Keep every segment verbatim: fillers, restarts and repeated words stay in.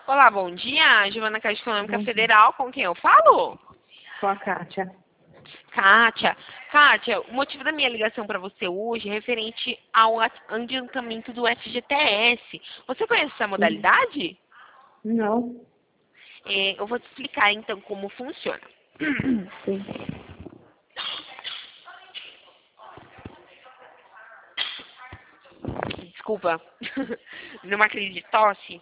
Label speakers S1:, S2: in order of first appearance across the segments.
S1: Olá, bom dia. Giovana Caixa Econômica
S2: Bom dia.
S1: Federal, com quem eu falo?
S2: Com a Kátia.
S1: Kátia. Kátia, o motivo da minha ligação para você hoje é referente ao adiantamento do F G T S. Você conhece essa
S2: Sim.
S1: modalidade?
S2: Não.
S1: É, eu vou te explicar então como funciona.
S2: Sim.
S1: Desculpa, numa crise de tosse.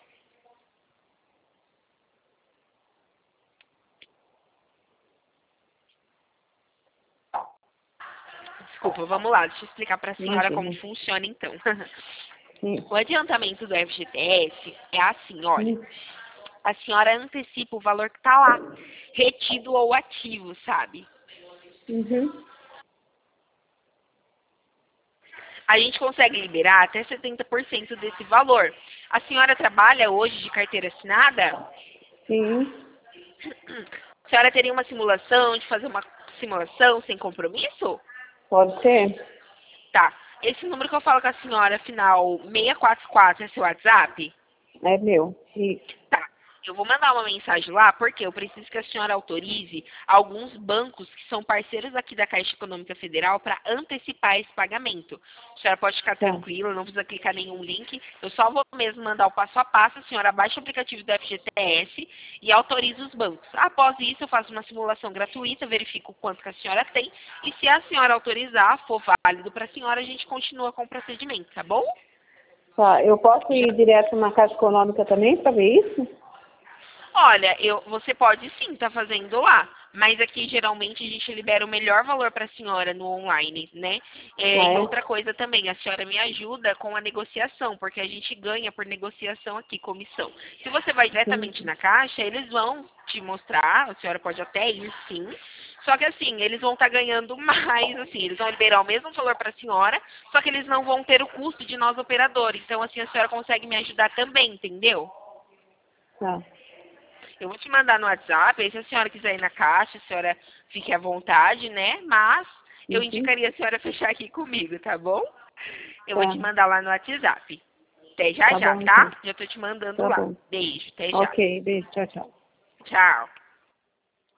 S1: Desculpa, vamos lá, deixa eu explicar para a senhora como
S2: Imagina.
S1: funciona então.
S2: Sim.
S1: O adiantamento do F G T S é assim, olha.
S2: Sim.
S1: A senhora antecipa o valor que está lá, retido ou ativo, sabe?
S2: Uhum.
S1: A gente consegue liberar até setenta por cento desse valor. A senhora trabalha hoje de carteira assinada?
S2: Sim.
S1: A senhora teria uma simulação, de fazer uma simulação sem compromisso?
S2: Pode ser?
S1: Tá. Esse número que eu falo com a senhora, final seiscentos e quarenta e quatro, é seu WhatsApp?
S2: É meu. Isso.
S1: Tá. Eu vou mandar uma mensagem lá, porque eu preciso que a senhora autorize alguns bancos que são parceiros aqui da Caixa Econômica Federal para antecipar esse pagamento. A senhora pode ficar
S2: Tá.
S1: tranquila, não precisa clicar nenhum link. Eu só vou mesmo mandar o passo a passo, a senhora baixa o aplicativo do F G T S e autoriza os bancos. Após isso, eu faço uma simulação gratuita, verifico o quanto que a senhora tem e se a senhora autorizar, for válido para a senhora, a gente continua com o procedimento, tá bom?
S2: Tá. Eu posso ir direto na Caixa Econômica também para ver isso?
S1: Olha, eu, você pode sim estar fazendo lá, mas aqui geralmente a gente libera o melhor valor para a senhora no online, né? É,
S2: Ah,
S1: e
S2: é?
S1: outra coisa também, a senhora me ajuda com a negociação, porque a gente ganha por negociação aqui, comissão. Se você vai diretamente
S2: Sim.
S1: na caixa, eles vão te mostrar, a senhora pode até ir sim, só que assim, eles vão estar ganhando mais, assim, eles vão liberar o mesmo valor para a senhora, só que eles não vão ter o custo de nós operadores. Então, assim, a senhora consegue me ajudar também, entendeu?
S2: Tá.
S1: Eu vou te mandar no WhatsApp, aí se a senhora quiser ir na caixa, a senhora fique à vontade, né? Mas eu
S2: Uhum.
S1: indicaria a senhora fechar aqui comigo, tá bom? Eu vou te
S2: Tá.
S1: mandar lá no WhatsApp. Até já
S2: Tá
S1: já,
S2: bom, então.
S1: tá? Já tô te mandando
S2: Tá
S1: lá.
S2: bom.
S1: Beijo, até já.
S2: Ok. Beijo. Tchau, tchau.
S1: Tchau.